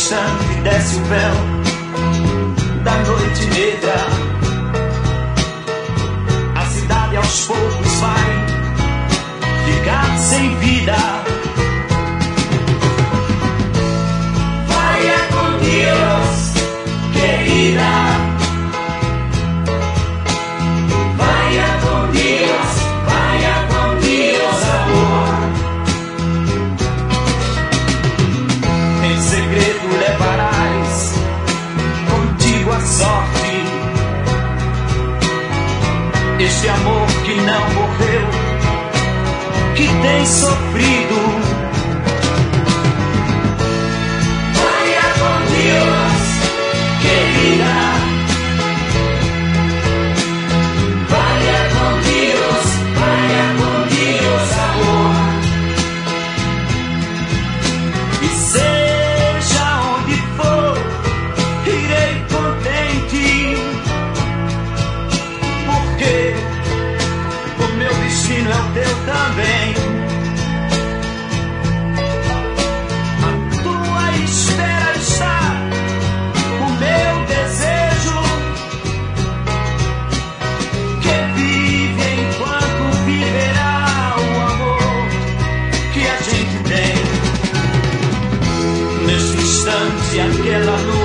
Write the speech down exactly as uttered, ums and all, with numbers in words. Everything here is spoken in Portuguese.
instante desce o véu da noite negra. A cidade aos poucos vai ficar sem vida. Vaya con Dios, querida. Vaya con Dios, vaya con Dios, amor. Em segredo levarás contigo a sorte, este amor que não morreu, que tem sofrido. Vaya con Dios, querida. Vaya con Dios, vaya con Dios, amor. E seja onde for, irei contente, porque o meu destino é o teu também. A tua espera está o meu desejo, que vive enquanto viverá o amor que a gente tem. Neste instante, aquela luz